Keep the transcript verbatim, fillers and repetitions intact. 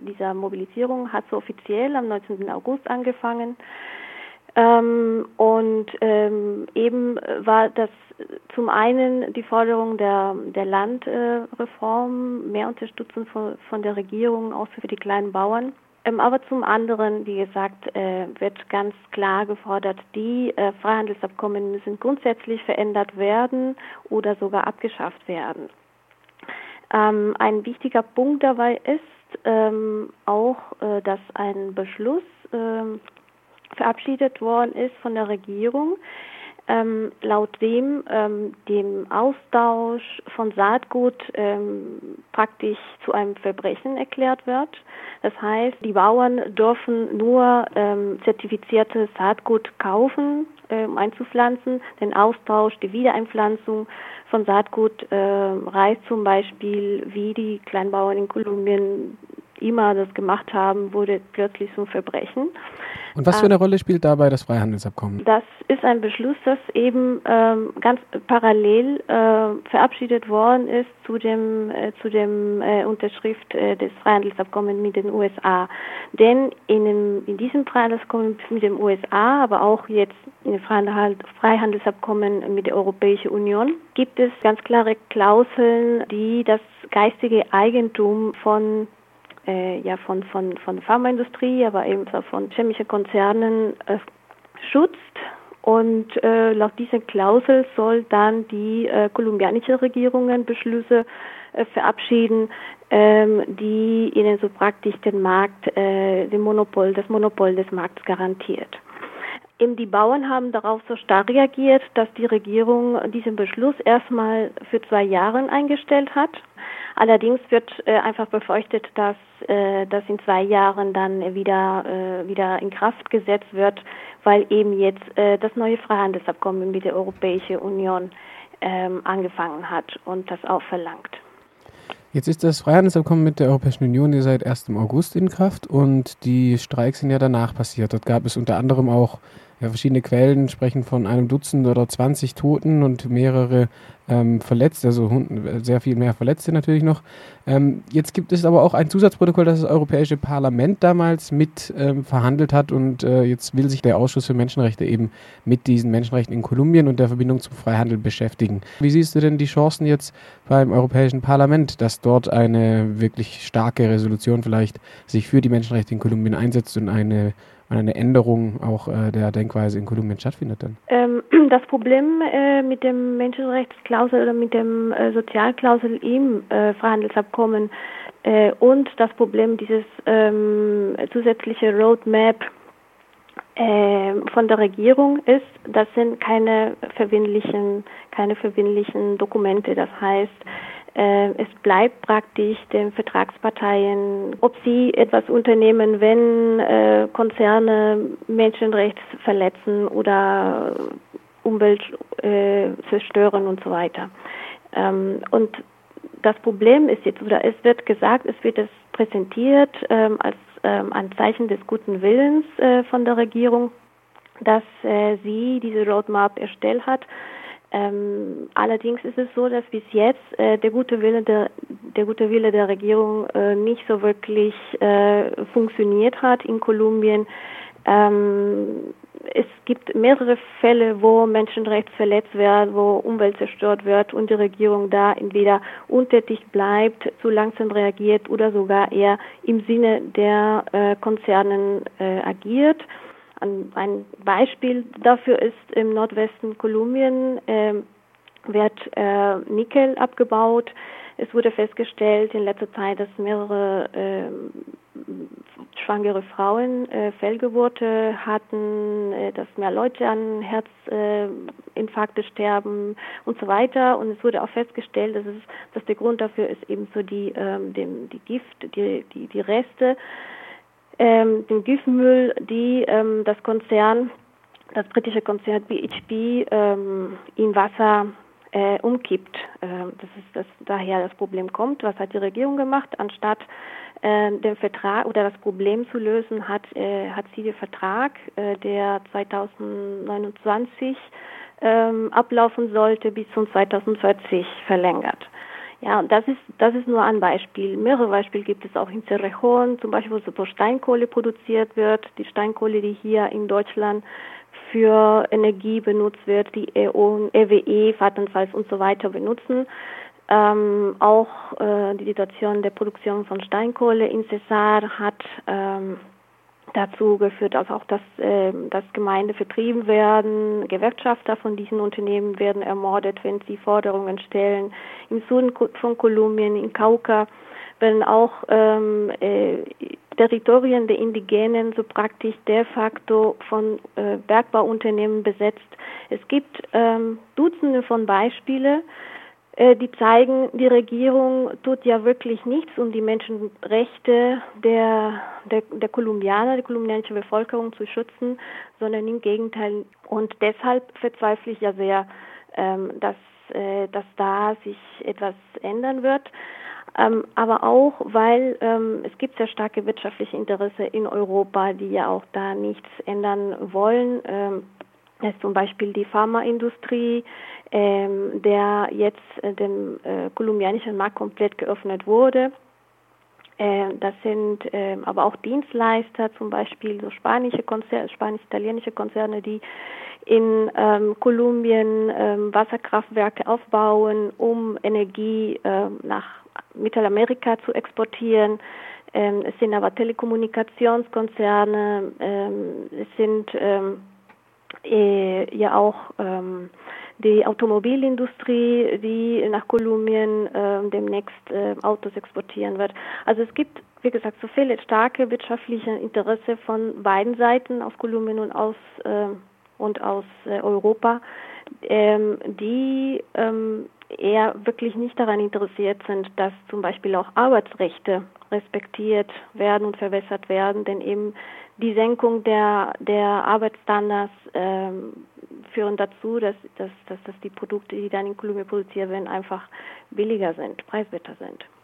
dieser Mobilisierung hat so offiziell am neunzehnten August angefangen. Ähm, und ähm, eben war das zum einen die Forderung der, der Landreform, äh, mehr Unterstützung von, von der Regierung, auch für die kleinen Bauern. Ähm, aber zum anderen, wie gesagt, äh, wird ganz klar gefordert, die äh, Freihandelsabkommen müssen grundsätzlich verändert werden oder sogar abgeschafft werden. Ähm, ein wichtiger Punkt dabei ist ähm, auch, äh, dass ein Beschluss äh, verabschiedet worden ist von der Regierung, ähm, laut dem ähm, dem Austausch von Saatgut ähm, praktisch zu einem Verbrechen erklärt wird. Das heißt, die Bauern dürfen nur ähm, zertifiziertes Saatgut kaufen, äh, um einzupflanzen. Den Austausch, die Wiedereinpflanzung von Saatgut, äh, Reis zum Beispiel, wie die Kleinbauern in Kolumbien immer das gemacht haben, wurde plötzlich zum Verbrechen. Und was für eine Rolle spielt dabei das Freihandelsabkommen? Das ist ein Beschluss, das eben ähm, ganz parallel äh, verabschiedet worden ist zu dem äh, zu dem äh, Unterschrift äh, des Freihandelsabkommens mit den U S A. Denn in, dem, in diesem Freihandelsabkommen mit den U S A, aber auch jetzt in dem Freihandelsabkommen mit der Europäischen Union, gibt es ganz klare Klauseln, die das geistige Eigentum von Äh, ja von von von der Pharmaindustrie, aber eben von chemischen Konzernen äh, schützt. Und äh, laut dieser Klausel soll dann die äh, kolumbianische Regierung Beschlüsse äh, verabschieden, ähm, die ihnen so praktisch den Markt, äh, den Monopol, das Monopol des Marktes garantiert. Eben die Bauern haben darauf so stark reagiert, dass die Regierung diesen Beschluss erstmal für zwei Jahre eingestellt hat. Allerdings wird äh, einfach befürchtet, dass äh, das in zwei Jahren dann wieder äh, wieder in Kraft gesetzt wird, weil eben jetzt äh, das neue Freihandelsabkommen mit der Europäischen Union ähm, angefangen hat und das auch verlangt. Jetzt ist das Freihandelsabkommen mit der Europäischen Union ja seit ersten August in Kraft und die Streiks sind ja danach passiert. Dort gab es unter anderem auch ja, verschiedene Quellen sprechen von einem Dutzend oder zwanzig Toten und mehrere ähm, Verletzte, also sehr viel mehr Verletzte natürlich noch. Ähm, jetzt gibt es aber auch ein Zusatzprotokoll, das das Europäische Parlament damals mit ähm, verhandelt hat und äh, jetzt will sich der Ausschuss für Menschenrechte eben mit diesen Menschenrechten in Kolumbien und der Verbindung zum Freihandel beschäftigen. Wie siehst du denn die Chancen jetzt beim Europäischen Parlament, dass dort eine wirklich starke Resolution vielleicht sich für die Menschenrechte in Kolumbien einsetzt und eine eine Änderung auch äh, der Denkweise in Kolumbien stattfindet dann? Ähm, das Problem äh, mit dem Menschenrechtsklausel oder mit dem äh, Sozialklausel im äh, Freihandelsabkommen äh, und das Problem dieses ähm, zusätzliche Roadmap äh, von der Regierung ist, das sind keine verbindlichen, keine verbindlichen Dokumente. Das heißt, es bleibt praktisch den Vertragsparteien, ob sie etwas unternehmen, wenn äh, Konzerne Menschenrechte verletzen oder Umwelt äh, zerstören und so weiter. Ähm, und das Problem ist jetzt, oder es wird gesagt, es wird es präsentiert ähm, als ähm, ein Zeichen des guten Willens äh, von der Regierung, dass äh, sie diese Roadmap erstellt hat. Ähm, allerdings ist es so, dass bis jetzt äh, der gute Wille der der gute Wille der Regierung äh, nicht so wirklich äh, funktioniert hat in Kolumbien. Ähm, es gibt mehrere Fälle, wo Menschenrechte verletzt werden, wo Umwelt zerstört wird und die Regierung da entweder untätig bleibt, zu langsam reagiert oder sogar eher im Sinne der äh, Konzernen äh, agiert. Ein Beispiel dafür ist, im Nordwesten Kolumbien äh, wird äh, Nickel abgebaut. Es wurde festgestellt in letzter Zeit, dass mehrere äh, schwangere Frauen äh, Fehlgeburten hatten, äh, dass mehr Leute an Herzinfarkte äh, sterben und so weiter. Und es wurde auch festgestellt, dass, es, dass der Grund dafür ist eben so die, ähm, den, die Gift, die, die, die Reste, Ähm, den Giftmüll, die ähm, das Konzern, das britische Konzern B H P ähm, in Wasser äh, umkippt. Ähm, das ist das, daher das Problem kommt. Was hat die Regierung gemacht? Anstatt äh, den Vertrag oder das Problem zu lösen, hat äh, hat sie den Vertrag, äh, der zweitausendneunundzwanzig ähm, ablaufen sollte, bis zum zweitausendvierzig verlängert. Ja, und das ist, das ist nur ein Beispiel. Mehrere Beispiele gibt es auch in Cerrejón, zum Beispiel, wo Steinkohle produziert wird. Die Steinkohle, die hier in Deutschland für Energie benutzt wird, die E W E, Vattenfall und so weiter benutzen. Ähm, auch äh, die Situation der Produktion von Steinkohle in Cesar hat ähm, dazu geführt, dass auch das, äh, dass Gemeinden vertrieben werden. Gewerkschafter von diesen Unternehmen werden ermordet, wenn sie Forderungen stellen. Im Süden von Kolumbien, in Cauca, werden auch ähm, äh, Territorien der Indigenen so praktisch de facto von äh, Bergbauunternehmen besetzt. Es gibt ähm, Dutzende von Beispielen, die zeigen, die Regierung tut ja wirklich nichts, um die Menschenrechte der, der, der Kolumbianer, der kolumbianischen Bevölkerung zu schützen, sondern im Gegenteil. Und deshalb verzweifle ich ja sehr, ähm, dass, äh, dass da sich etwas ändern wird. Ähm, aber auch, weil ähm, es gibt sehr starke wirtschaftliche Interesse in Europa, die ja auch da nichts ändern wollen. Ähm, Das ist zum Beispiel die Pharmaindustrie, ähm, der jetzt äh, dem äh, kolumbianischen Markt komplett geöffnet wurde. Äh, das sind äh, aber auch Dienstleister, zum Beispiel so spanische Konzerne, spanisch-italienische Konzerne, die in ähm, Kolumbien ähm, Wasserkraftwerke aufbauen, um Energie äh, nach Mittelamerika zu exportieren. Ähm, es sind aber Telekommunikationskonzerne, ähm, es sind ähm, Äh, ja auch ähm, die Automobilindustrie, die nach Kolumbien äh, demnächst äh, Autos exportieren wird. Also es gibt, wie gesagt, so viele starke wirtschaftliche Interesse von beiden Seiten, aus Kolumbien und aus äh, und aus äh, Europa, ähm, die ähm, eher wirklich nicht daran interessiert sind, dass zum Beispiel auch Arbeitsrechte respektiert werden und verbessert werden, denn eben die Senkung der, der Arbeitsstandards ähm, führen dazu, dass, dass, dass, dass die Produkte, die dann in Kolumbien produziert werden, einfach billiger sind, preiswerter sind.